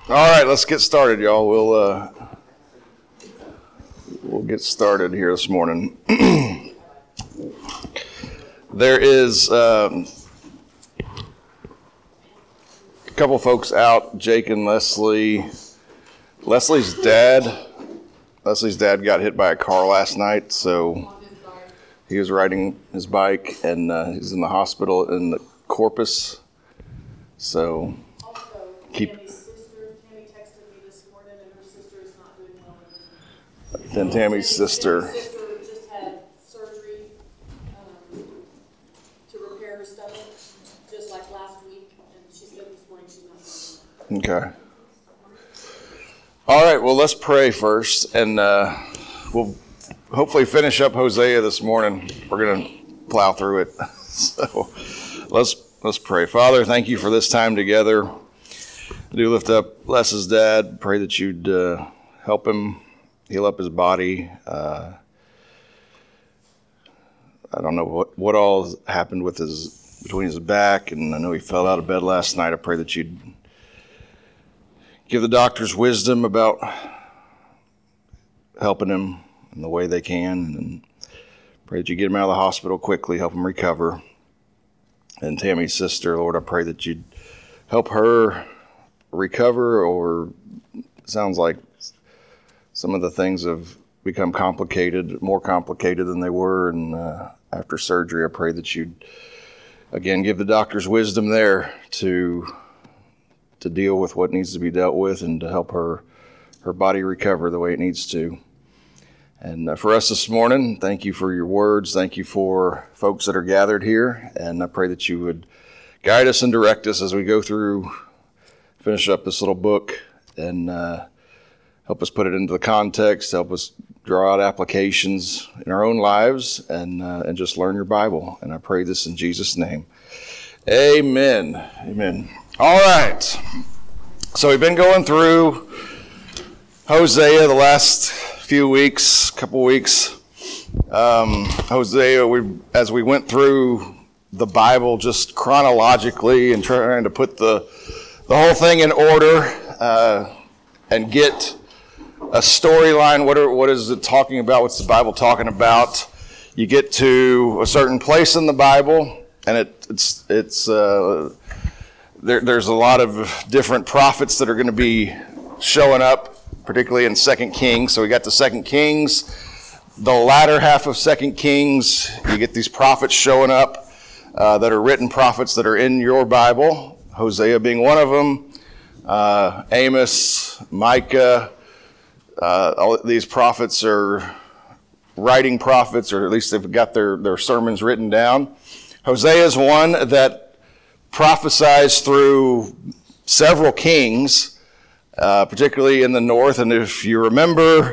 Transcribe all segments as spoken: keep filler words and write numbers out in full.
All right, let's get started, y'all. We'll uh, we'll get started here this morning. There is um, a couple folks out, Jake and Leslie. Leslie's dad, Leslie's dad got hit by a car last night, so he was riding his bike, and uh, he's in the hospital in the Corpus. So also, keep. Tammy's sister, Tammy texted me this morning, and her sister is not doing well. Then Tammy's sister. Tammy's sister just had surgery um, to repair her stomach, just like last week, and she said this morning she's not doing well. Okay. All right, well, let's pray first, and uh, we'll hopefully finish up Hosea this morning. We're going to plow through it. So let's let's pray. Father, thank you for this time together. I do lift up Les's dad. Pray that you'd uh, help him heal up his body. Uh, I don't know what, what all happened with his between his back, and I know he fell out of bed last night. I pray that you'd give the doctors wisdom about helping him in the way they can, and pray that you get him out of the hospital quickly, help him recover. And Tammy's sister, Lord, I pray that you'd help her recover, or it sounds like some of the things have become complicated, more complicated than they were, and uh, after surgery, I pray that you'd, again, give the doctors wisdom there to to deal with what needs to be dealt with and to help her her body recover the way it needs to. And uh, for us this morning, thank you for your words. Thank you for folks that are gathered here. And I pray that you would guide us and direct us as we go through, finish up this little book, and uh, help us put it into the context, help us draw out applications in our own lives, and uh, and just learn your Bible. And I pray this in Jesus' name. Amen. Amen. All right. So we've been going through Hosea the last few weeks, couple weeks. Um, Hosea, we as we went through the Bible just chronologically and trying to put the the whole thing in order uh, and get a storyline. What are what is it talking about? What's the Bible talking about? You get to a certain place in the Bible, and it, it's it's uh, there, there's a lot of different prophets that are going to be showing up, particularly in Second Kings. So we got the Second Kings, the latter half of Second Kings. You get these prophets showing up uh, that are written prophets that are in your Bible. Hosea being one of them. Uh, Amos, Micah. Uh, all these prophets are writing prophets, or at least they've got their, their sermons written down. Hosea is one that prophesies through several kings, uh, particularly in the north. And if you remember,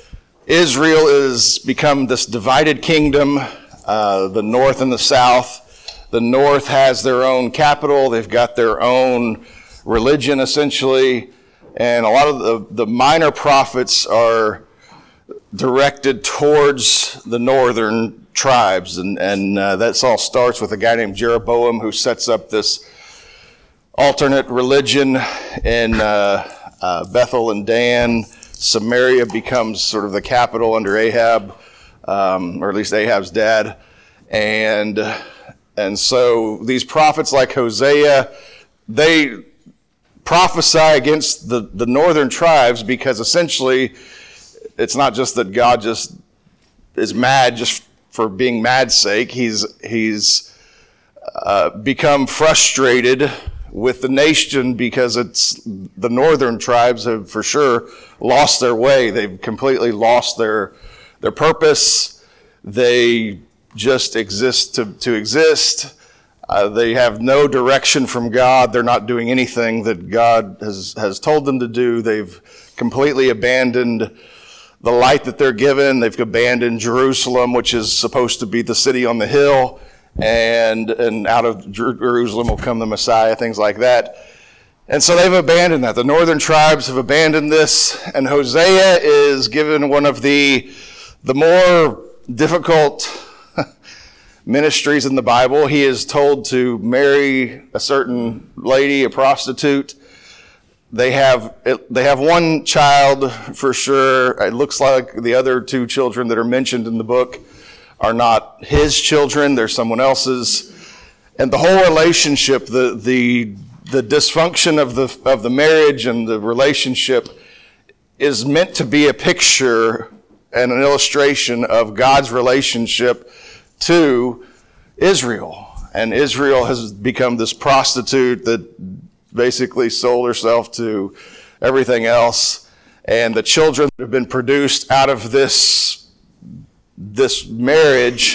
Israel has become this divided kingdom, uh, the north and the south. The north has their own capital. They've got their own religion, essentially. And a lot of the, the minor prophets are directed towards the northern tribes. And, and uh, that all starts with a guy named Jeroboam, who sets up this alternate religion in uh, uh, Bethel and Dan. Samaria becomes sort of the capital under Ahab, um, or at least Ahab's dad. And, and so these prophets like Hosea, they prophesy against the, the northern tribes, because essentially it's not just that God just is mad just for being mad's sake. He's he's uh, become frustrated with the nation because it's the northern tribes have for sure lost their way. They've completely lost their their purpose. They just exist to, to exist. Uh, they have no direction from God. They're not doing anything that God has, has told them to do. They've completely abandoned the light that they're given. They've abandoned Jerusalem, which is supposed to be the city on the hill. And, and out of Jerusalem will come the Messiah, things like that. And so they've abandoned that. The northern tribes have abandoned this. And Hosea is given one of the, the more difficult ministries in the Bible. He is told to marry a certain lady, a prostitute, they have they have one child for sure. It looks like the other two children that are mentioned in the book are not his children; they're someone else's. And the whole relationship, the the the dysfunction of the of the marriage and the relationship, is meant to be a picture and an illustration of God's relationship to Israel. And Israel has become this prostitute that basically sold herself to everything else. And the children that have been produced out of this, this marriage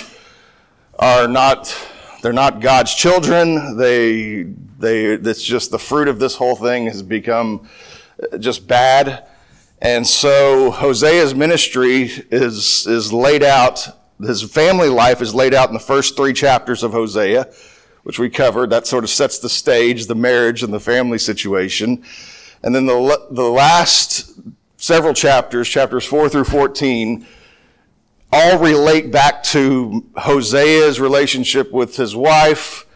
are not, they're not God's children. They, they, it's just the fruit of this whole thing has become just bad. And so Hosea's ministry is, is laid out. His family life is laid out in the first three chapters of Hosea, which we covered. That sort of sets the stage, the marriage and the family situation. And then the, the last several chapters, chapters four through fourteen, all relate back to Hosea's relationship with his wife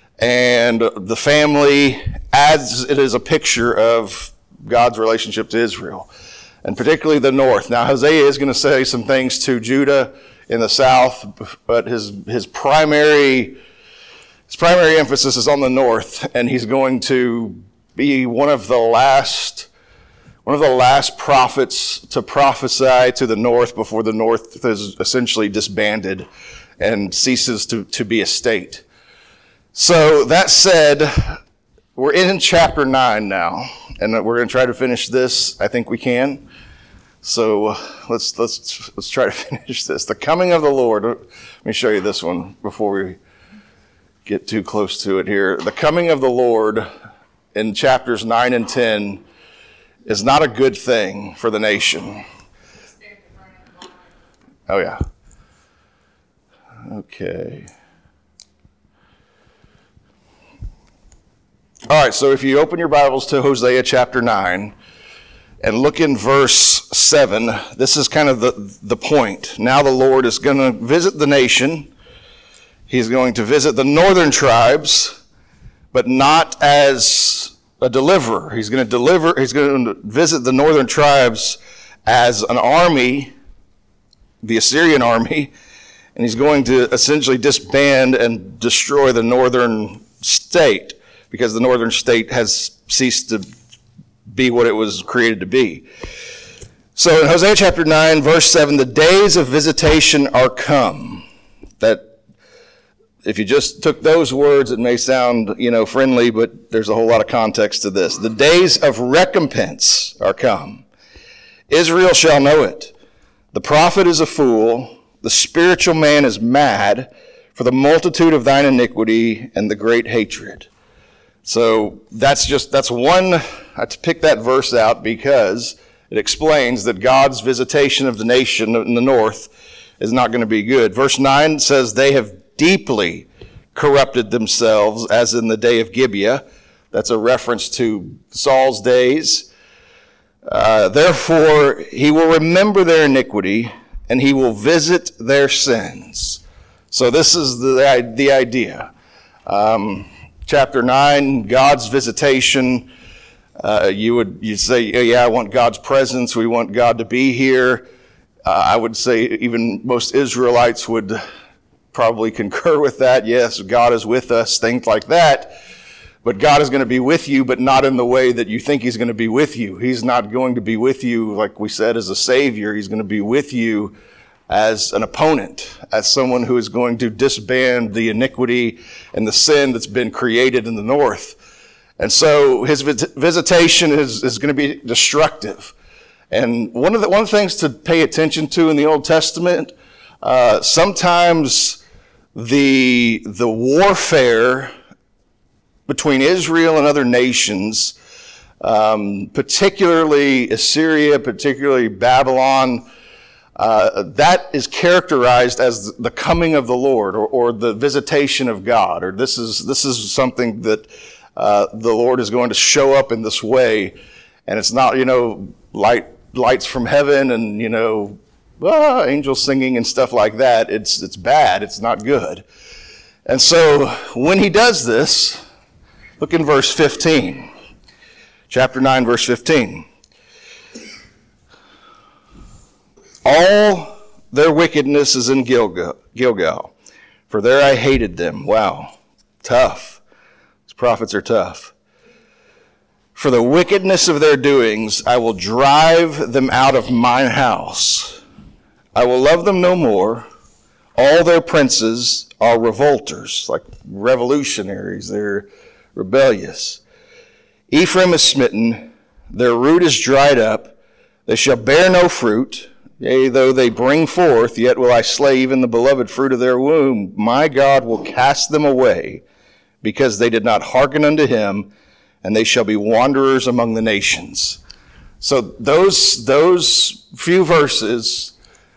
and the family, as it is a picture of God's relationship to Israel, and particularly the north. Now, Hosea is going to say some things to Judah in the south, but his his primary his primary emphasis is on the north, and he's going to be one of the last one of the last prophets to prophesy to the north before the north is essentially disbanded and ceases to, to be a state. So that said, we're in chapter nine now, and we're going to try to finish this. I think we can. So let's let's let's try to finish this. The coming of the Lord. Let me show you this one before we get too close to it here. The coming of the Lord in chapters nine and ten is not a good thing for the nation. Oh yeah. Okay. All right, so if you open your Bibles to Hosea chapter nine and look in verse seven, this is kind of the, the point. Now the Lord is going to visit the nation. He's going to visit the northern tribes, but not as a deliverer. He's going to deliver, he's going to visit the northern tribes as an army, the Assyrian army, and he's going to essentially disband and destroy the northern state, because the northern state has ceased to be what it was created to be. So in Hosea chapter nine, verse seven, the days of visitation are come. That, if you just took those words, it may sound, you know, friendly, but there's a whole lot of context to this. The days of recompense are come. Israel shall know it. The prophet is a fool. The spiritual man is mad for the multitude of thine iniquity and the great hatred. So that's just, that's one, I had to pick that verse out because it explains that God's visitation of the nation in the north is not going to be good. Verse nine says, they have deeply corrupted themselves as in the day of Gibeah. That's a reference to Saul's days. Uh, therefore, he will remember their iniquity and he will visit their sins. So this is the, the idea. Um, Chapter nine, God's visitation. Uh, you would you say, oh, yeah, I want God's presence. We want God to be here. Uh, I would say even most Israelites would probably concur with that. Yes, God is with us, things like that. But God is going to be with you, but not in the way that you think he's going to be with you. He's not going to be with you, like we said, as a savior. He's going to be with you as an opponent, as someone who is going to disband the iniquity and the sin that's been created in the north. And so his visitation is, is going to be destructive. And one of the one of the things to pay attention to in the Old Testament, uh, sometimes the the warfare between Israel and other nations, um, particularly Assyria, particularly Babylon, Uh, that is characterized as the coming of the Lord, or, or the visitation of God, or this is this is something that uh, the Lord is going to show up in this way, and it's not, you know, light lights from heaven and, you know, ah, angels singing and stuff like that. It's it's bad. It's not good. And so when he does this, look in verse fifteen. Chapter nine, verse fifteen. All their wickedness is in Gilgal, Gilgal, for there I hated them. Wow, tough. These prophets are tough. For the wickedness of their doings, I will drive them out of mine house. I will love them no more. All their princes are revolters, like revolutionaries. They're rebellious. Ephraim is smitten. Their root is dried up. They shall bear no fruit. Yea, though they bring forth, yet will I slay even the beloved fruit of their womb. My God will cast them away, because they did not hearken unto him, and they shall be wanderers among the nations. So those, those few verses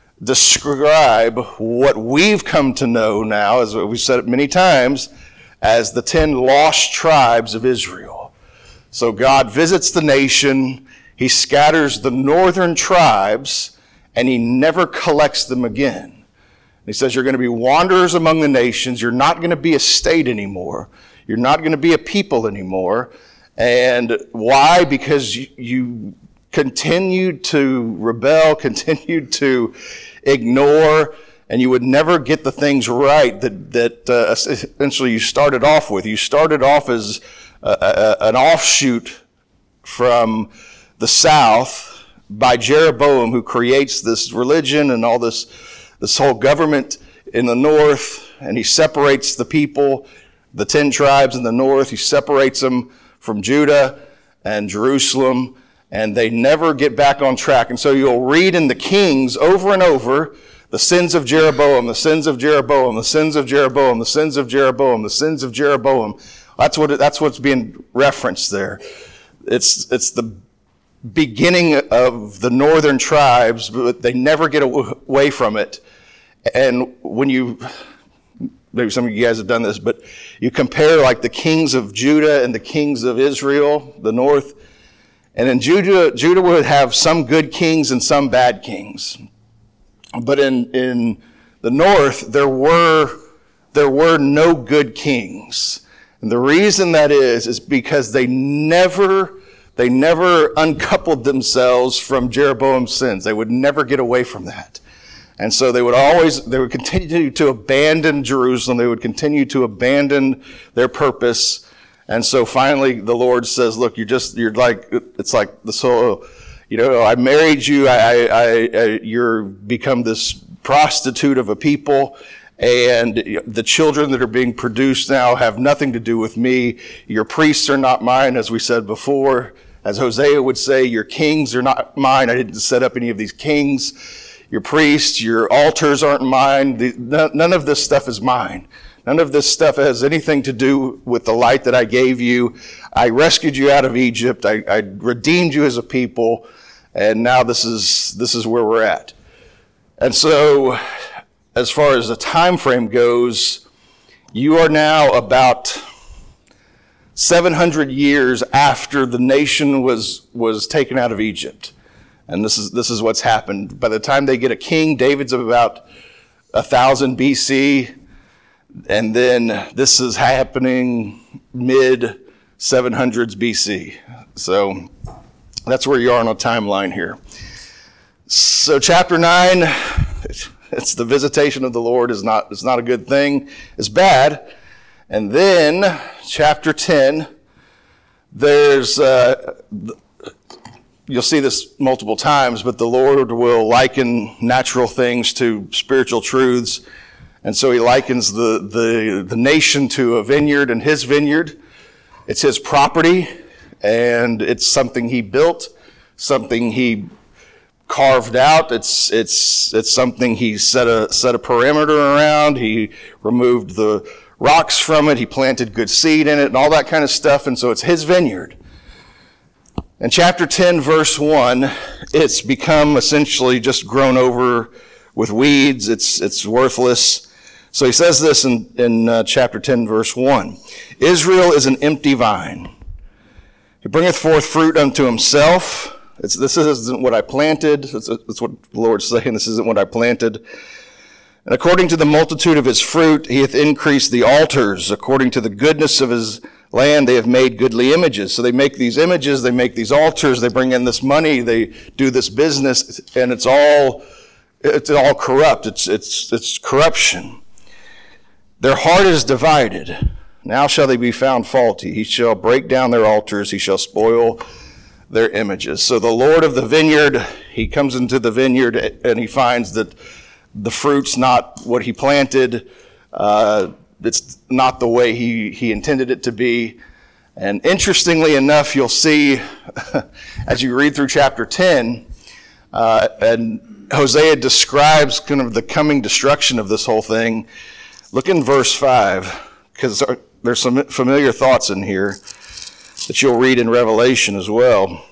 describe what we've come to know now, as we've said it many times, as the ten lost tribes of Israel. So God visits the nation, he scatters the northern tribes, and he never collects them again. He says, you're going to be wanderers among the nations. You're not going to be a state anymore. You're not going to be a people anymore. And why? Because you, you continued to rebel, continued to ignore, and you would never get the things right that, that uh, essentially you started off with. You started off as a, a, an offshoot from the south by Jeroboam, who creates this religion and all this, this whole government in the north, and he separates the people, the ten tribes in the north. He separates them from Judah and Jerusalem, and they never get back on track. And so you'll read in the Kings over and over, the sins of Jeroboam, the sins of Jeroboam, the sins of Jeroboam, the sins of Jeroboam, the sins of Jeroboam. That's what that's what's being referenced there. It's it's the beginning of the northern tribes, but they never get away from it. And when you, maybe some of you guys have done this, but you compare like the kings of Judah and the kings of Israel, the north, and in Judah, Judah would have some good kings and some bad kings. But in, in the north, there were, there were no good kings. And the reason that is, is because they never They never uncoupled themselves from Jeroboam's sins. They would never get away from that. And so they would always, they would continue to abandon Jerusalem. They would continue to abandon their purpose. And so finally the Lord says, look, you're just, you're like, it's like the soul, you know, I married you. I, I, I you're become this prostitute of a people. And the children that are being produced now have nothing to do with me. Your priests are not mine, as we said before. As Hosea would say, your kings are not mine. I didn't set up any of these kings. Your priests, your altars aren't mine. None of this stuff is mine. None of this stuff has anything to do with the light that I gave you. I rescued you out of Egypt. I, I redeemed you as a people. And now this is, this is where we're at. And so, as far as the time frame goes, you are now about seven hundred years after the nation was was taken out of Egypt. And this is this is what's happened. By the time they get a king, David's about one thousand B C, and then this is happening mid seven hundreds B C. So that's where you are on a timeline here. So chapter nine, it's the visitation of the Lord is not, it's not a good thing. It's bad. And then chapter ten, there's, uh, you'll see this multiple times, but the Lord will liken natural things to spiritual truths. And so he likens the, the, the nation to a vineyard and his vineyard. It's his property, and it's something he built, something he carved out. It's it's it's something he set a set a perimeter around. He removed the rocks from it. He planted good seed in it and all that kind of stuff. And so it's his vineyard. In chapter ten, verse one, it's become essentially just grown over with weeds. It's it's worthless. So he says this in, in uh, chapter ten, verse one. Israel is an empty vine. He bringeth forth fruit unto himself. It's, this isn't what I planted. That's what the Lord's saying. This isn't what I planted. And according to the multitude of his fruit, he hath increased the altars. According to the goodness of his land they have made goodly images. So they make these images, they make these altars, they bring in this money, they do this business, and it's all it's all corrupt. It's it's it's corruption. Their heart is divided. Now shall they be found faulty. He shall break down their altars, he shall spoil their images. So the Lord of the vineyard, he comes into the vineyard and he finds that the fruit's not what he planted. Uh, it's not the way he, he intended it to be. And interestingly enough, you'll see as you read through chapter ten, uh, and Hosea describes kind of the coming destruction of this whole thing. Look in verse five, because there's some familiar thoughts in here that you'll read in Revelation as well.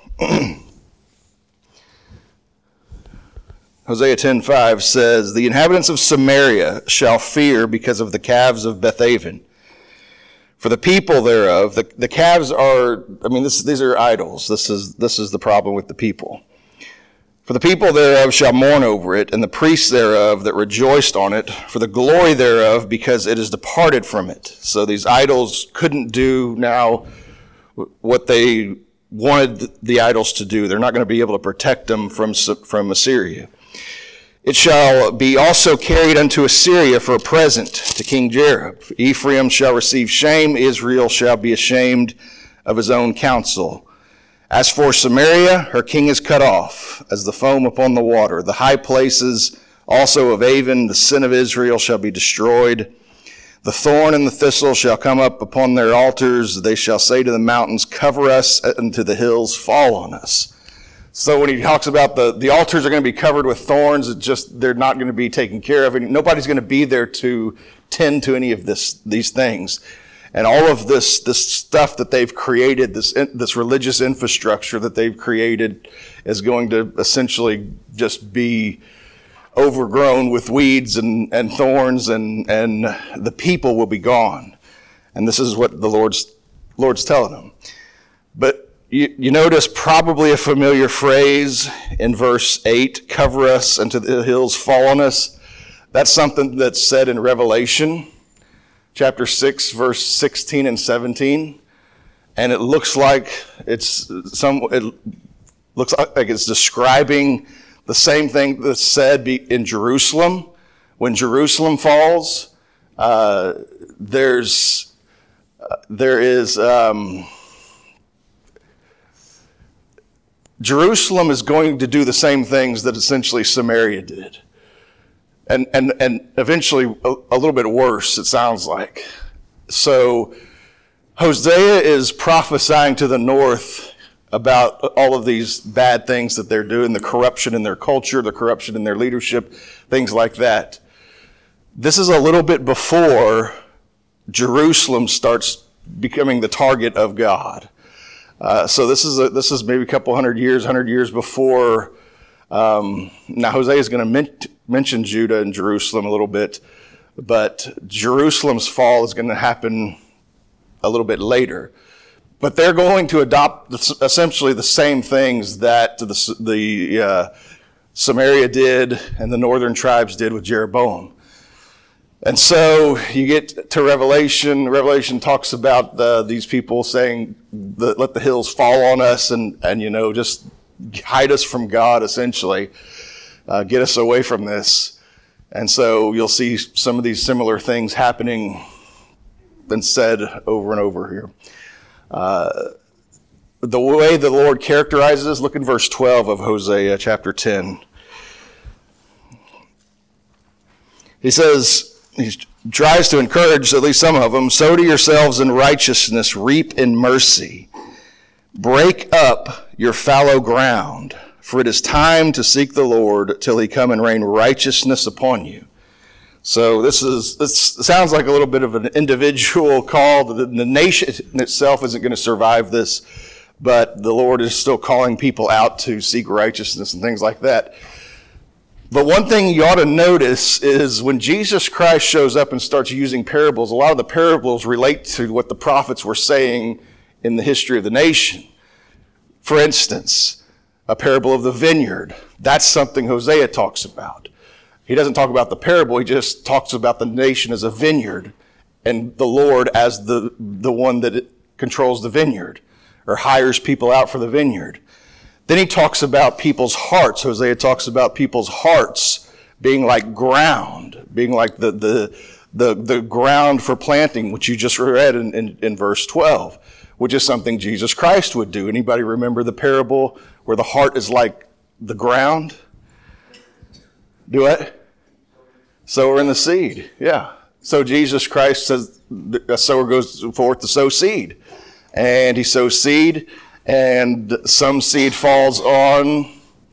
Hosea ten five says, "The inhabitants of Samaria shall fear because of the calves of Bethaven. For the people thereof," the, the calves are, I mean, this, these are idols. This is, this is the problem with the people. "For the people thereof shall mourn over it, and the priests thereof that rejoiced on it, for the glory thereof, because it is departed from it." So these idols couldn't do now what they wanted the idols to do. They're not going to be able to protect them from, from Assyria. "It shall be also carried unto Assyria for a present to King Jareb. Ephraim shall receive shame, Israel shall be ashamed of his own counsel. As for Samaria, her king is cut off, as the foam upon the water. The high places also of Avon, the sin of Israel, shall be destroyed. The thorn and the thistle shall come up upon their altars. They shall say to the mountains, cover us, and to the hills, fall on us." So when he talks about the, the altars are going to be covered with thorns, it's just they're not going to be taken care of. And nobody's going to be there to tend to any of this these things. And all of this this stuff that they've created, this this religious infrastructure that they've created, is going to essentially just be overgrown with weeds and, and thorns, and, and the people will be gone. And this is what the Lord's Lord's telling them. But You, you notice probably a familiar phrase in verse eight, cover us and to the hills fall on us. That's something that's said in Revelation chapter six, verse sixteen and seventeen. And it looks like it's some, it looks like it's describing the same thing that's said in Jerusalem. When Jerusalem falls, uh, there's, uh, there is, um, Jerusalem is going to do the same things that essentially Samaria did. And and and eventually a, a little bit worse, it sounds like. So Hosea is prophesying to the north about all of these bad things that they're doing, the corruption in their culture, the corruption in their leadership, things like that. This is a little bit before Jerusalem starts becoming the target of God. Uh, so this is a, this is maybe a couple hundred years, hundred years before. Um, now Hosea is going to men- mention Judah and Jerusalem a little bit, but Jerusalem's fall is going to happen a little bit later. But they're going to adopt the, essentially the same things that the, the uh, Samaria did and the northern tribes did with Jeroboam. And so you get to Revelation. Revelation talks about the, these people saying, the, let the hills fall on us and, and, you know, just hide us from God, essentially. Uh, get us away from this. And so you'll see some of these similar things happening and said over and over here. Uh, the way the Lord characterizes, look in verse twelve of Hosea chapter ten. He says, he tries to encourage at least some of them, sow to yourselves in righteousness, reap in mercy. Break up your fallow ground, for it is time to seek the Lord till he come and rain righteousness upon you. So this is this sounds like a little bit of an individual call. The, the nation itself isn't going to survive this, but the Lord is still calling people out to seek righteousness and things like that. But one thing you ought to notice is when Jesus Christ shows up and starts using parables, a lot of the parables relate to what the prophets were saying in the history of the nation. For instance, a parable of the vineyard. That's something Hosea talks about. He doesn't talk about the parable, he just talks about the nation as a vineyard and the Lord as the, the one that it, controls the vineyard or hires people out for the vineyard. Then he talks about people's hearts. Hosea talks about people's hearts being like ground, being like the the the, the ground for planting, which you just read in, in, in verse twelve, which is something Jesus Christ would do. Anybody remember the parable where the heart is like the ground? Do it? Sower and the seed. Yeah. So Jesus Christ says a sower goes forth to sow seed. And he sows seed, and some seed falls on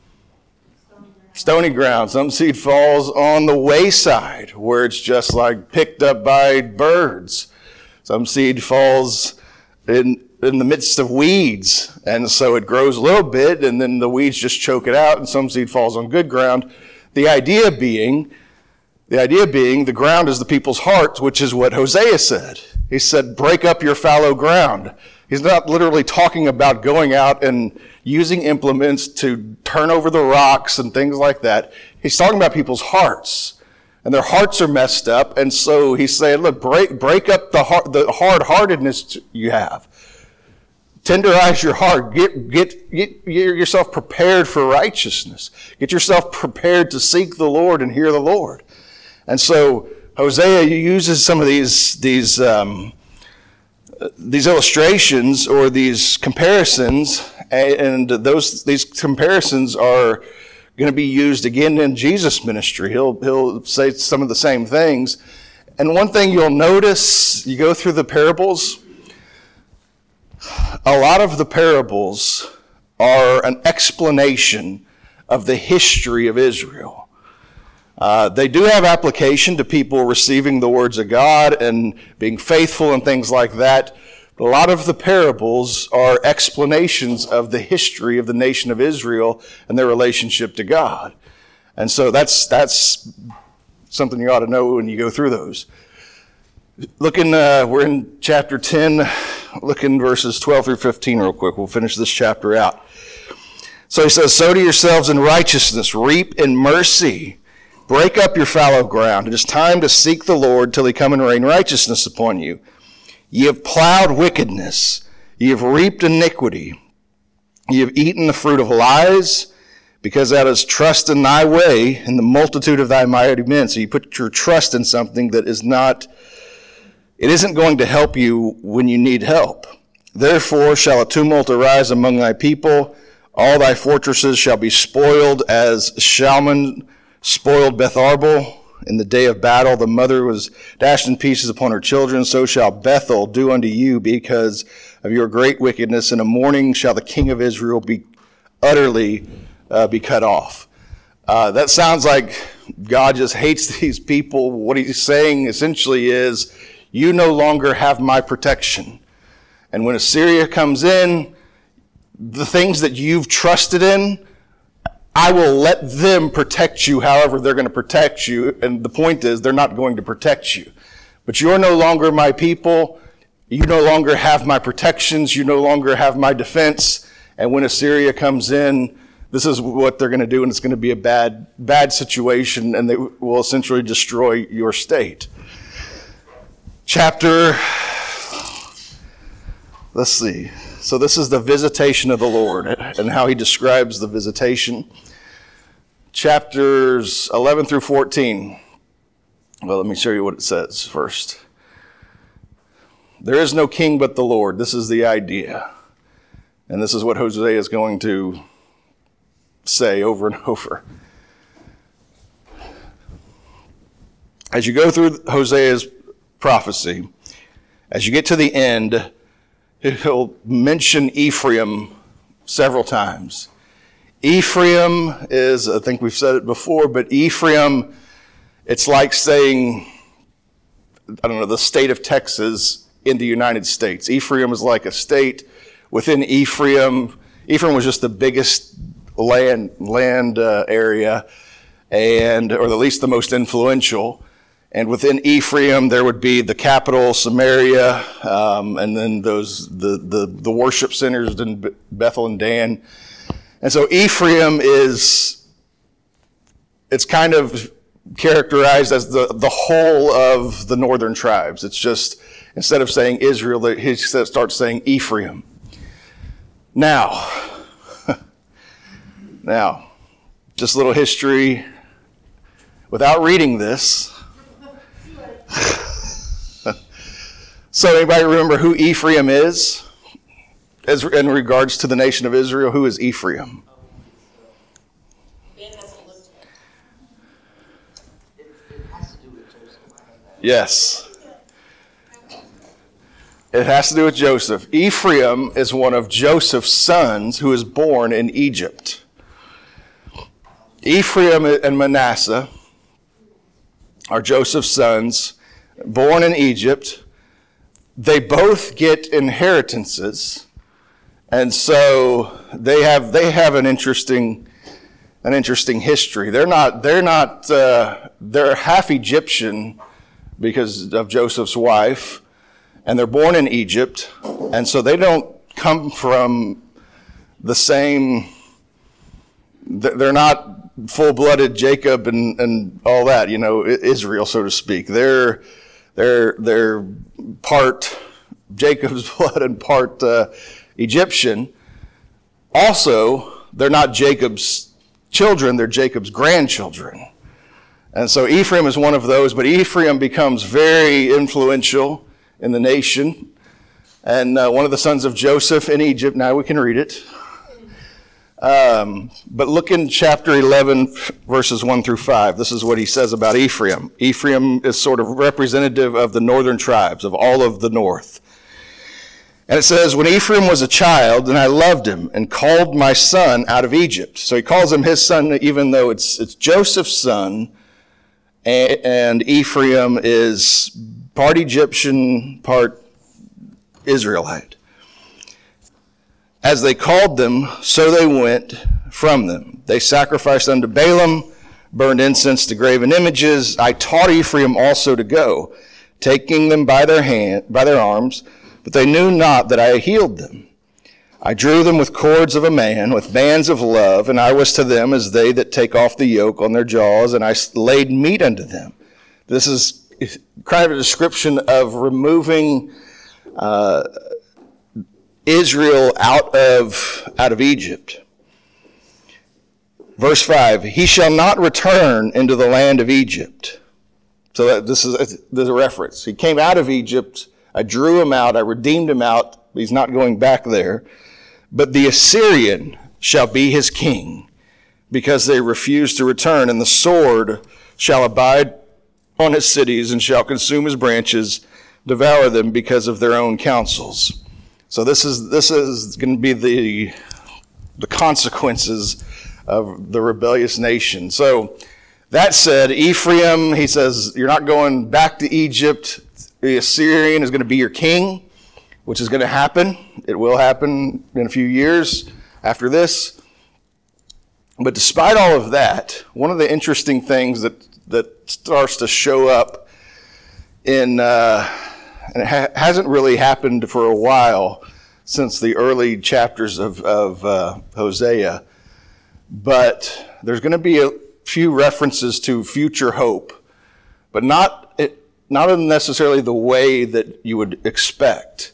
stony ground. Some seed falls on the wayside, where it's just like picked up by birds. Some seed falls in in the midst of weeds, and so it grows a little bit, and then the weeds just choke it out, and some seed falls on good ground. The idea being, the idea being, the ground is the people's hearts, which is what Hosea said. He said, break up your fallow ground. He's not literally talking about going out and using implements to turn over the rocks and things like that. He's talking about people's hearts, and their hearts are messed up. And so he's saying, look, break break up the hard, the hard-heartedness you have. Tenderize your heart. Get, get, get yourself prepared for righteousness. Get yourself prepared to seek the Lord and hear the Lord. And so Hosea uses some of these these um, these illustrations or these comparisons, and those these comparisons are going to be used again in Jesus' ministry. He'll he'll say some of the same things. And one thing you'll notice, you go through the parables, a lot of the parables are an explanation of the history of Israel. Uh, they do have application to people receiving the words of God and being faithful and things like that. But a lot of the parables are explanations of the history of the nation of Israel and their relationship to God. And so that's that's something you ought to know when you go through those. Looking, uh, we're in chapter ten. Look in verses twelve through fifteen real quick. We'll finish this chapter out. So he says, sow to yourselves in righteousness, reap in mercy. Break up your fallow ground. It is time to seek the Lord till he come and rain righteousness upon you. Ye have plowed wickedness. Ye have reaped iniquity. Ye have eaten the fruit of lies, because thou hast trust in thy way in the multitude of thy mighty men. So you put your trust in something that is not, it isn't going to help you when you need help. Therefore shall a tumult arise among thy people. All thy fortresses shall be spoiled as Shalman spoiled Beth Arbel. In the day of battle, the mother was dashed in pieces upon her children. So shall Bethel do unto you because of your great wickedness. In the morning shall the king of Israel be utterly uh, be cut off. Uh, that sounds like God just hates these people. What he's saying essentially is, you no longer have my protection. And when Assyria comes in, the things that you've trusted in, I will let them protect you however they're going to protect you. And the point is, they're not going to protect you. But you're no longer my people. You no longer have my protections. You no longer have my defense. And when Assyria comes in, this is what they're going to do, and it's going to be a bad, bad situation, and they will essentially destroy your state. Chapter, let's see. So this is the visitation of the Lord and how he describes the visitation. Chapters eleven through fourteen. Well, let me show you what it says first. There is no king but the Lord. This is the idea. And this is what Hosea is going to say over and over. As you go through Hosea's prophecy, as you get to the end, he'll mention Ephraim several times. Ephraim is, I think we've said it before, but Ephraim, it's like saying, I don't know, the state of Texas in the United States. Ephraim is like a state within Ephraim. Ephraim was just the biggest land land uh, area, and or at least the most influential. And within Ephraim, there would be the capital, Samaria, um, and then those the, the the worship centers in Bethel and Dan. And so Ephraim is, it's kind of characterized as the, the whole of the northern tribes. It's just, instead of saying Israel, he starts saying Ephraim. Now, now, just a little history without reading this. So anybody remember who Ephraim is? As in regards to the nation of Israel, who is Ephraim? Ben hasn't looked yet. It, it has to do with Joseph. Yes. It has to do with Joseph. Ephraim is one of Joseph's sons who is born in Egypt. Ephraim and Manasseh are Joseph's sons, born in Egypt. They both get inheritances, and so they have they have an interesting an interesting history. They're not they're not uh, they're half Egyptian because of Joseph's wife, and they're born in Egypt, and so they don't come from the same. They're not full-blooded Jacob and, and all that, you know, Israel, so to speak. They're they're they're part Jacob's blood and part uh, Egyptian. Also, they're not Jacob's children; they're Jacob's grandchildren. And so Ephraim is one of those, but Ephraim becomes very influential in the nation, and uh, one of the sons of Joseph in Egypt. Now we can read it. Um, but look in chapter eleven, verses one through five. This is what he says about Ephraim. Ephraim is sort of representative of the northern tribes, of all of the north. And it says, when Ephraim was a child, and I loved him and called my son out of Egypt. So he calls him his son, even though it's it's Joseph's son, and, and Ephraim is part Egyptian, part Israelite. As they called them, so they went from them. They sacrificed unto Balaam, burned incense to graven images. I taught Ephraim also to go, taking them by their hand, by their arms, but they knew not that I had healed them. I drew them with cords of a man, with bands of love, and I was to them as they that take off the yoke on their jaws, and I laid meat unto them. This is kind of a description of removing uh, Israel out of out of Egypt. Verse five, he shall not return into the land of Egypt. So that this is there's a reference. He came out of Egypt. I drew him out. I redeemed him out. He's not going back there. But the Assyrian shall be his king, because they refuse to return, and the sword shall abide on his cities and shall consume his branches, devour them because of their own counsels. So this is this is going to be the the consequences of the rebellious nation. So that said, Ephraim, he says, you're not going back to Egypt. The Assyrian is going to be your king, which is going to happen. It will happen in a few years after this. But despite all of that, one of the interesting things that that starts to show up in uh, and it ha- hasn't really happened for a while since the early chapters of, of uh, Hosea. But there's going to be a few references to future hope, but not it, not in necessarily the way that you would expect.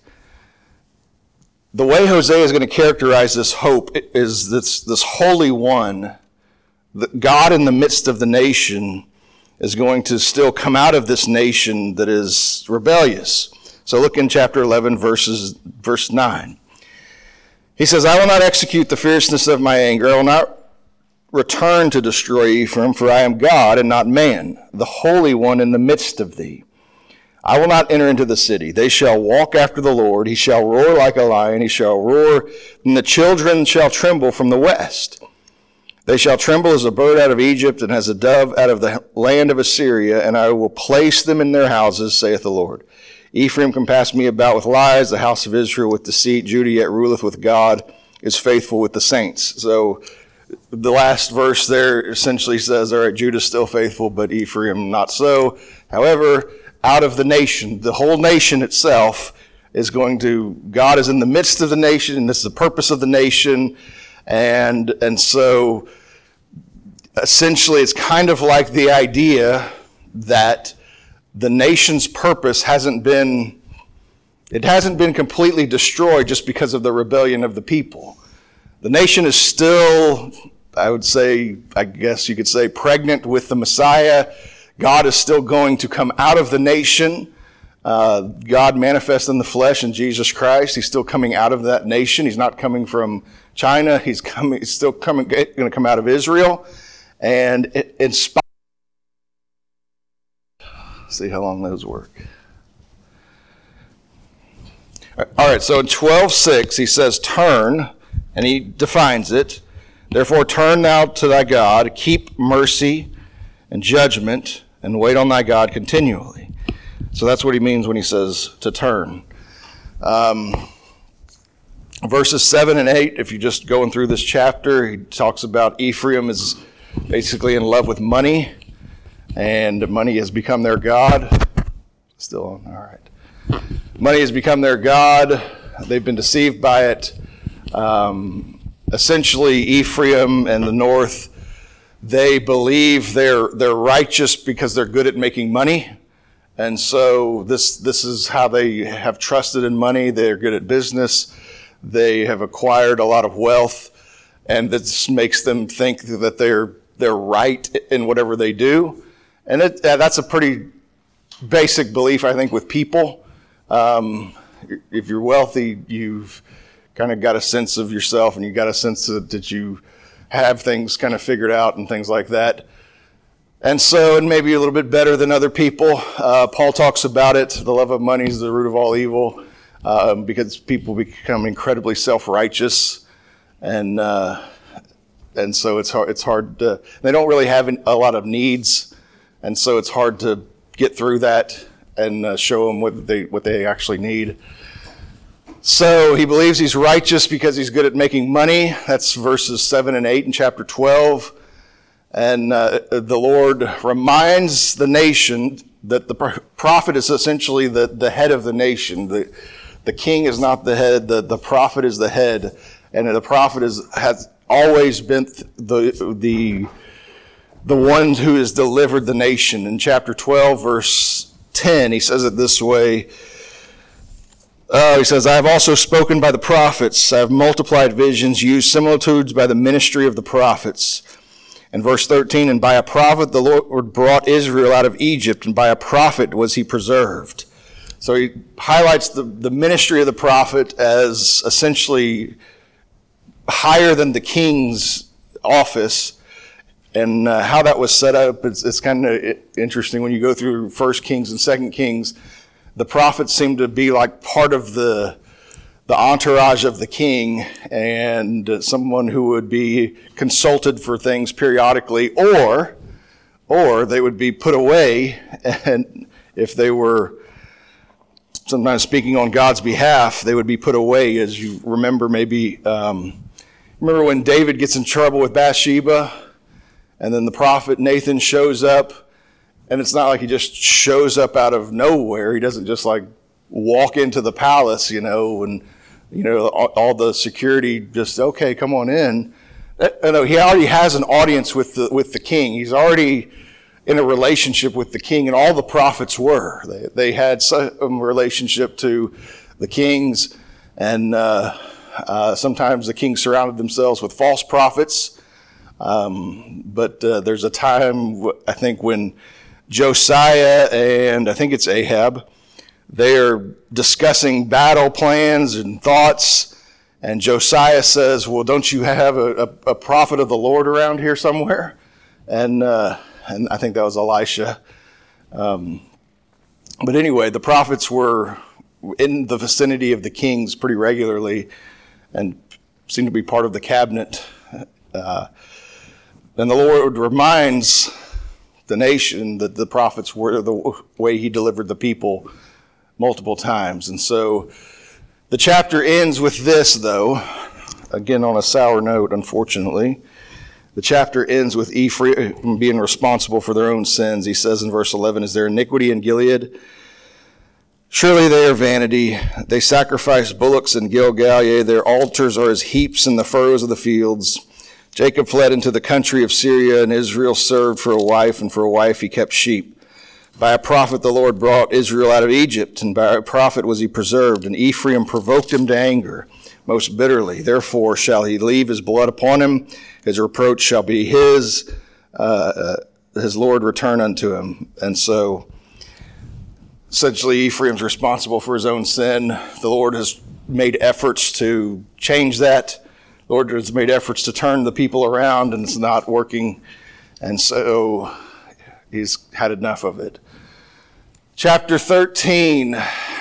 The way Hosea is going to characterize this hope is this, this Holy One, that God in the midst of the nation is going to still come out of this nation that is rebellious. So look in chapter eleven, verses, verse nine. He says, I will not execute the fierceness of my anger. I will not return to destroy Ephraim, for I am God and not man, the Holy One in the midst of thee. I will not enter into the city. They shall walk after the Lord. He shall roar like a lion. He shall roar, and the children shall tremble from the west. They shall tremble as a bird out of Egypt and as a dove out of the land of Assyria, and I will place them in their houses, saith the Lord. Ephraim compassed me about with lies, the house of Israel with deceit. Judah yet ruleth with God, is faithful with the saints. So the last verse there essentially says, all right, Judah's still faithful, but Ephraim not so. However, out of the nation, the whole nation itself is going to, God is in the midst of the nation, and this is the purpose of the nation. And, and so essentially it's kind of like the idea that the nation's purpose hasn't been It hasn't been completely destroyed just because of the rebellion of the people. The nation is still, I would say, I guess you could say, pregnant with the Messiah. God is still going to come out of the nation. Uh, God manifest in the flesh in Jesus Christ. He's still coming out of that nation. He's not coming from China. He's coming. He's still coming. Going to come out of Israel, and in spite. See how long those work. All right. So in twelve six, he says, "Turn," and he defines it. "Therefore, turn thou to thy God, keep mercy and judgment, and wait on thy God continually." So that's what he means when he says to turn. Um, verses seven and eight, if you're just going through this chapter, he talks about Ephraim is basically in love with money, and money has become their God. Still on? All right. Money has become their God. They've been deceived by it. Um, essentially, Ephraim and the north, they believe they're they're righteous because they're good at making money. And so this this is how they have trusted in money. They're good at business. They have acquired a lot of wealth, and this makes them think that they're they're right in whatever they do. And it, that's a pretty basic belief, I think, with people. Um, if you're wealthy, you've kind of got a sense of yourself, and you got a sense of, that you have things kind of figured out and things like that. And so, and maybe a little bit better than other people. Uh, Paul talks about it. The love of money is the root of all evil, um, because people become incredibly self-righteous, and uh, and so it's hard. It's hard to. They don't really have a lot of needs, and so it's hard to get through that and uh, show them what they what they actually need. So he believes he's righteous because he's good at making money. That's verses seven and eight in chapter twelve. And uh, the Lord reminds the nation that the prophet is essentially the, the head of the nation. The, the king is not the head, the, the prophet is the head. And the prophet is, has always been the, the, the one who has delivered the nation. In chapter twelve, verse ten, he says it this way. Uh, he says, "I have also spoken by the prophets. I have multiplied visions, used similitudes by the ministry of the prophets." In verse thirteen, "And by a prophet the Lord brought Israel out of Egypt, and by a prophet was he preserved." So he highlights the, the ministry of the prophet as essentially higher than the king's office, and uh, how that was set up. It's, it's kind of interesting when you go through First Kings and Second Kings. The prophets seem to be like part of the the entourage of the king, and uh, someone who would be consulted for things periodically, or or they would be put away, and if they were sometimes speaking on God's behalf, they would be put away. As you remember, maybe um, remember when David gets in trouble with Bathsheba, and then the prophet Nathan shows up, and it's not like he just shows up out of nowhere. He doesn't just like walk into the palace, you know, and, you know, all, all the security just, okay, come on in. No, he already has an audience with the, with the king. He's already in a relationship with the king, and all the prophets were. They, they had some relationship to the kings, and uh, uh, sometimes the kings surrounded themselves with false prophets. Um, but uh, there's a time, I think, when Josiah and I think it's Ahab, they're discussing battle plans and thoughts, and Josiah says, "Well, don't you have a, a, a prophet of the Lord around here somewhere?" And uh, and I think that was Elisha. Um, but anyway, the prophets were in the vicinity of the kings pretty regularly, and seemed to be part of the cabinet. Uh, and the Lord reminds the nation that the prophets were the way he delivered the people multiple times. And so the chapter ends with this, though, again on a sour note, unfortunately. The chapter ends with Ephraim being responsible for their own sins. He says in verse eleven, "Is there iniquity in Gilead? Surely they are vanity. They sacrifice bullocks in Gilgal, yea, their altars are as heaps in the furrows of the fields. Jacob fled into the country of Syria, and Israel served for a wife, and for a wife he kept sheep. By a prophet the Lord brought Israel out of Egypt, and by a prophet was he preserved. And Ephraim provoked him to anger most bitterly. Therefore shall he leave his blood upon him. His reproach shall be his. Uh, his Lord return unto him. And so, essentially, Ephraim's responsible for his own sin. The Lord has made efforts to change that. The Lord has made efforts to turn the people around, and it's not working. And so he's had enough of it. Chapter thirteen.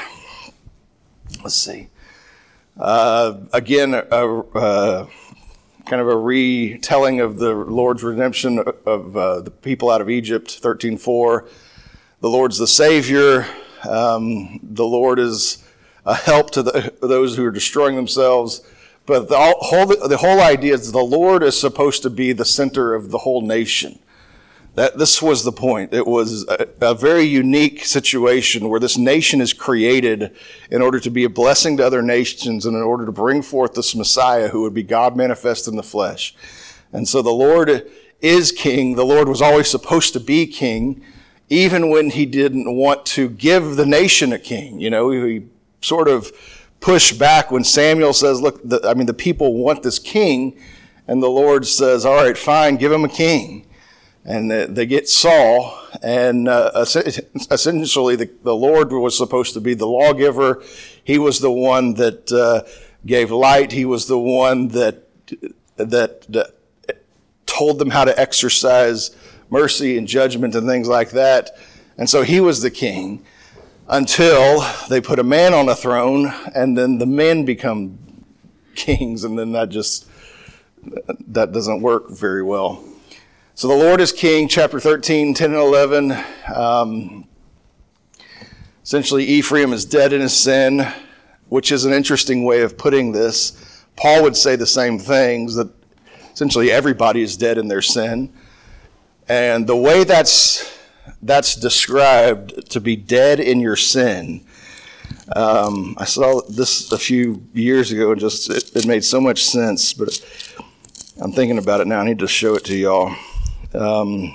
Let's see. Uh, again, a, a, kind of a retelling of the Lord's redemption of uh, the people out of Egypt. thirteen four. The Lord's the Savior. Um, the Lord is a help to the, those who are destroying themselves. But the whole, the whole idea is the Lord is supposed to be the center of the whole nation. That this was the point. It was a, a very unique situation where this nation is created in order to be a blessing to other nations and in order to bring forth this Messiah who would be God manifest in the flesh. And so the Lord is king. The Lord was always supposed to be king, even when he didn't want to give the nation a king. You know, he sort of pushed back when Samuel says, look, the, I mean, the people want this king. And the Lord says, all right, fine, give him a king. And they get Saul, and uh, essentially the, the Lord was supposed to be the lawgiver. He was the one that uh, gave light. He was the one that, that that told them how to exercise mercy and judgment and things like that. And so he was the king until they put a man on a throne, and then the men become kings, and then that just that doesn't work very well. So the Lord is king, chapter thirteen, ten, and eleven. Um, essentially, Ephraim is dead in his sin, which is an interesting way of putting this. Paul would say the same things, that essentially everybody is dead in their sin. And the way that's that's described, to be dead in your sin, um, I saw this a few years ago and just it, it made so much sense, but I'm thinking about it now. I need to show it to y'all. Um,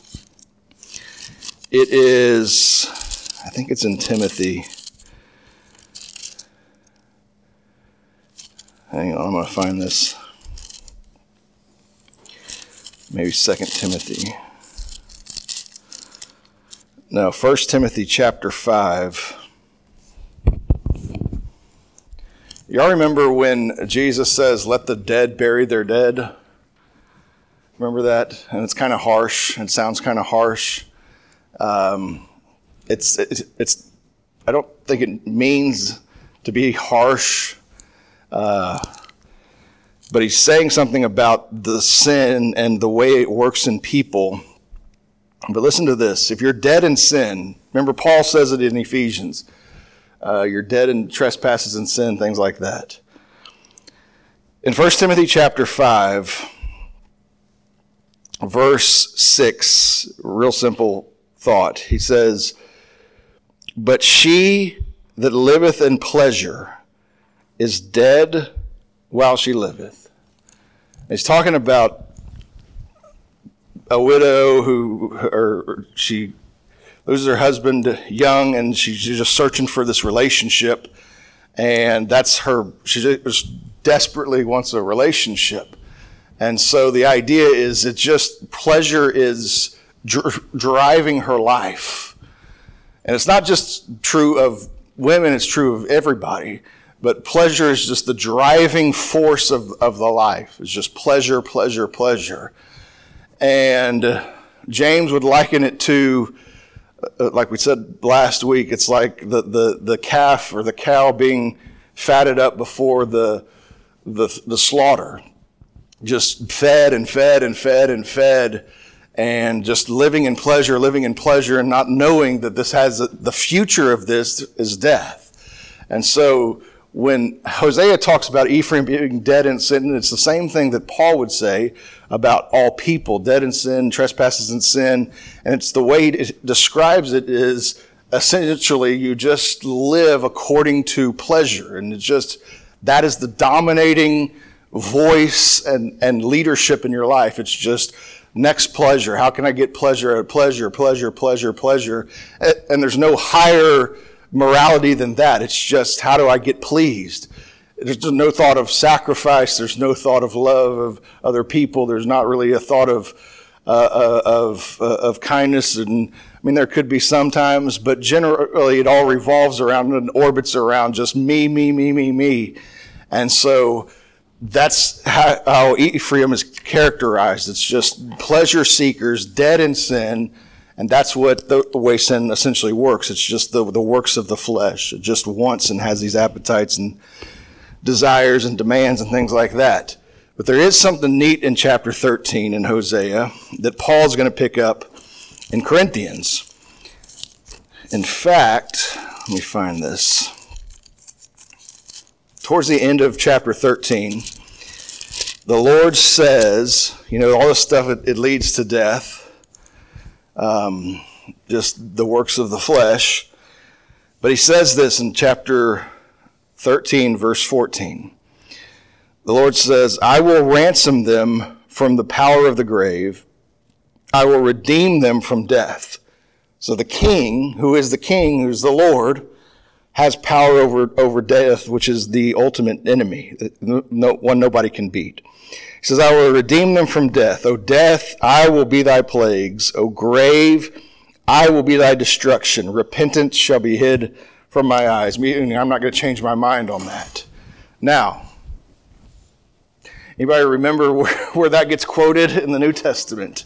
it is, I think it's in Timothy. Hang on, I'm going to find this. Maybe Second Timothy. No, First Timothy chapter five. Y'all remember when Jesus says, let the dead bury their dead? Remember that? And it's kind of harsh. It sounds kind of harsh. Um, it's, it's, it's, I don't think it means to be harsh. Uh, but he's saying something about the sin and the way it works in people. But listen to this. If you're dead in sin, remember Paul says it in Ephesians. Uh, you're dead in trespasses and sin, things like that. In First Timothy chapter five, verse six, real simple thought. He says, but she that liveth in pleasure is dead while she liveth. He's talking about a widow who, or she loses her husband young, and she's just searching for this relationship, and that's her, she just desperately wants a relationship. And so the idea is that just pleasure is dr- driving her life. And it's not just true of women, it's true of everybody. But pleasure is just the driving force of, of the life. It's just pleasure, pleasure, pleasure. And James would liken it to, uh, like we said last week, it's like the, the, the calf or the cow being fatted up before the, the, the slaughter. Just fed and fed and fed and fed, and just living in pleasure, living in pleasure, and not knowing that this has a, the future of this is death. And so when Hosea talks about Ephraim being dead in sin, it's the same thing that Paul would say about all people, dead in sin, trespasses in sin. And it's the way it describes it is essentially you just live according to pleasure. And it's just, that is the dominating voice and, and leadership in your life. It's just next pleasure. How can I get pleasure out of pleasure, pleasure, pleasure, pleasure? And there's no higher morality than that. It's just, how do I get pleased? There's no thought of sacrifice. There's no thought of love of other people. There's not really a thought of uh, of uh, of kindness. And I mean, there could be sometimes, but generally it all revolves around and orbits around just me, me, me, me, me. And so that's how, how Ephraim is characterized. It's just pleasure seekers, dead in sin. And that's what the, the way sin essentially works. It's just the, the works of the flesh. It just wants and has these appetites and desires and demands and things like that. But there is something neat in chapter thirteen in Hosea that Paul's going to pick up in Corinthians. In fact, let me find this. Towards the end of chapter thirteen, the Lord says, you know, all this stuff, it, it leads to death, um, just the works of the flesh. But he says this in chapter thirteen, verse fourteen. The Lord says, I will ransom them from the power of the grave. I will redeem them from death. So the king, who is the king, who's the Lord, has power over, over death, which is the ultimate enemy, no, one nobody can beat. He says, I will redeem them from death. O death, I will be thy plagues. O grave, I will be thy destruction. Repentance shall be hid from my eyes. Meaning, I'm not going to change my mind on that. Now, anybody remember where, where that gets quoted in the New Testament?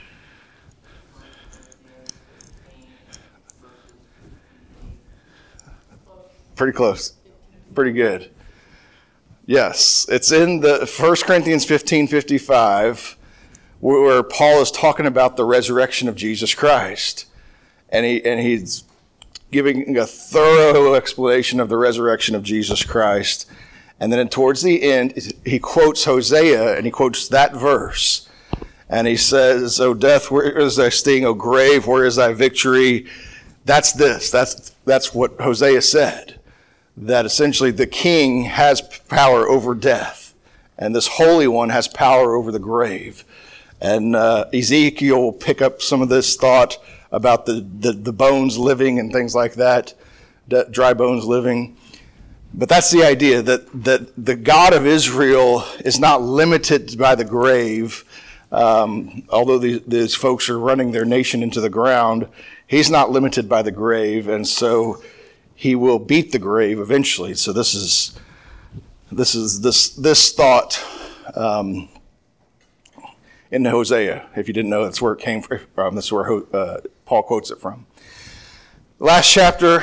Pretty close. Pretty good. Yes, it's in the First Corinthians fifteen fifty-five, where Paul is talking about the resurrection of Jesus Christ. And he and he's giving a thorough explanation of the resurrection of Jesus Christ. And then towards the end, he quotes Hosea, and he quotes that verse. And he says, O death, where is thy sting? O grave, where is thy victory? That's this. That's that's what Hosea said. That essentially the king has power over death, and this Holy One has power over the grave. And uh, Ezekiel will pick up some of this thought about the, the, the bones living and things like that, dry bones living. But that's the idea, that, that the God of Israel is not limited by the grave. Um, although these, these folks are running their nation into the ground, he's not limited by the grave, and so he will beat the grave eventually. So this is this is this this thought um, in Hosea. If you didn't know, that's where it came from. That's where uh, Paul quotes it from. Last chapter,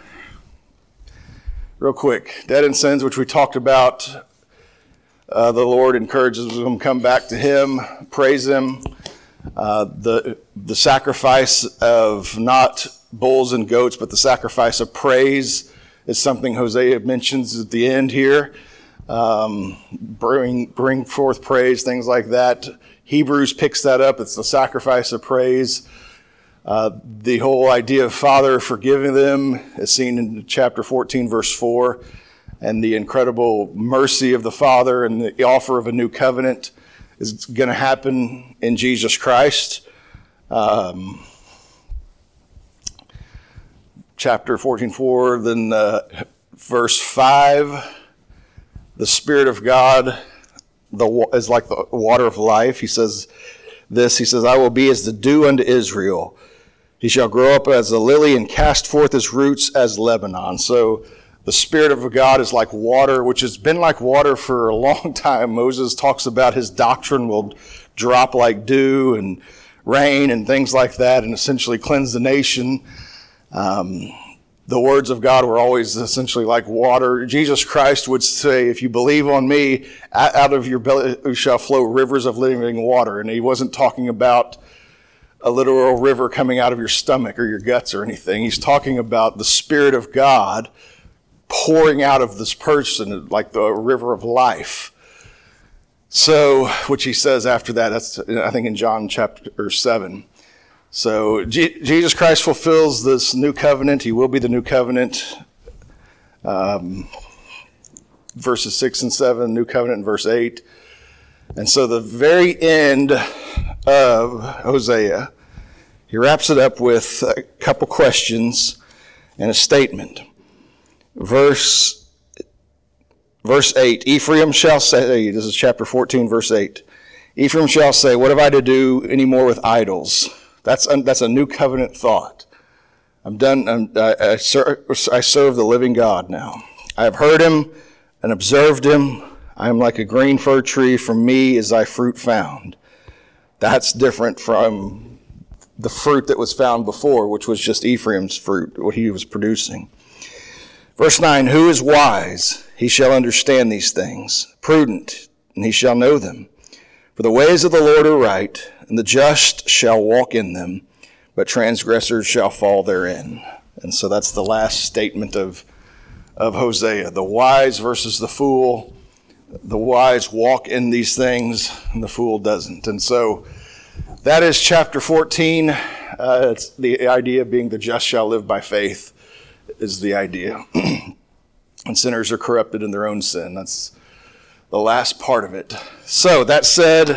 real quick. Dead in sins, which we talked about. Uh, the Lord encourages them to come back to Him, praise Him. Uh, the the sacrifice of not bulls and goats, but the sacrifice of praise is something Hosea mentions at the end here. Um, bring, bring forth praise, things like that. Hebrews picks that up. It's the sacrifice of praise. Uh, the whole idea of Father forgiving them is seen in chapter fourteen, verse four, and the incredible mercy of the Father and the offer of a new covenant is going to happen in Jesus Christ. Um, chapter fourteen four, then uh, verse five, the Spirit of God the, is like the water of life. He says this, he says, I will be as the dew unto Israel. He shall grow up as a lily and cast forth his roots as Lebanon. So the Spirit of God is like water, which has been like water for a long time. Moses talks about his doctrine will drop like dew and rain and things like that and essentially cleanse the nation. Um, the words of God were always essentially like water. Jesus Christ would say, if you believe on me, out of your belly shall flow rivers of living water. And he wasn't talking about a literal river coming out of your stomach or your guts or anything. He's talking about the Spirit of God pouring out of this person like the river of life. So, which he says after that, that's I think in John chapter seven. So G- Jesus Christ fulfills this new covenant. He will be the new covenant. Um, verses six and seven, new covenant in verse eight. And so the very end of Hosea, he wraps it up with a couple questions and a statement. Verse, verse eight, Ephraim shall say, this is chapter fourteen, verse eight, Ephraim shall say, what have I to do any more with idols? That's, that's a new covenant thought. I'm done, I'm, I, I, serve, I serve the living God now. I have heard him and observed him. I am like a green fir tree. From me is thy fruit found. That's different from the fruit that was found before, which was just Ephraim's fruit, what he was producing. Verse nine, who is wise? He shall understand these things. Prudent, and he shall know them. For the ways of the Lord are right, and the just shall walk in them, but transgressors shall fall therein. And so that's the last statement of, of Hosea. The wise versus the fool. The wise walk in these things, and the fool doesn't. And so that is chapter fourteen. Uh, it's the idea being the just shall live by faith is the idea. And sinners are corrupted in their own sin. That's the last part of it. So that said,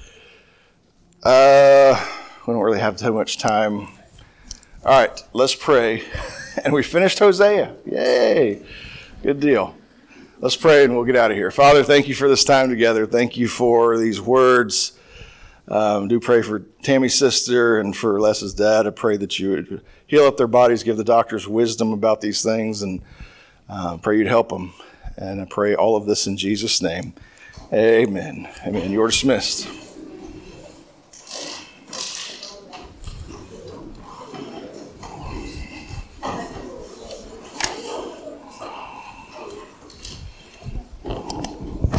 uh, we don't really have too much time. All right, let's pray. And we finished Hosea. Yay. Good deal. Let's pray and we'll get out of here. Father, thank you for this time together. Thank you for these words. Um, do pray for Tammy's sister and for Les's dad. I pray that you would heal up their bodies, give the doctors wisdom about these things, and uh, pray you'd help them. And I pray all of this in Jesus' name. Amen. Amen. You're dismissed.